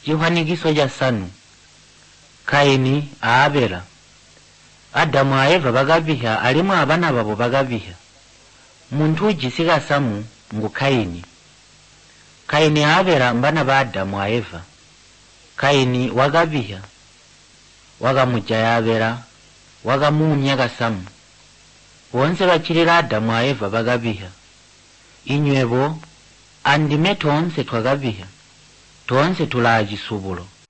Chihwanikiso cha sanu. Kaini a Abela. Adamu a Eva bakapiha alimu abana babo bakapiha. Muntu ujisika samu ngu Kaini. Kaini a Abela mbana ba Adamu a Eva. Kaini wakapiha. Wakamujaya Abela. Wakamunya kasamu. Wonse bachilira Adamu a Eva bakapiha. Inywebo andime tonse twakapiha. Tonse tulaji subulo.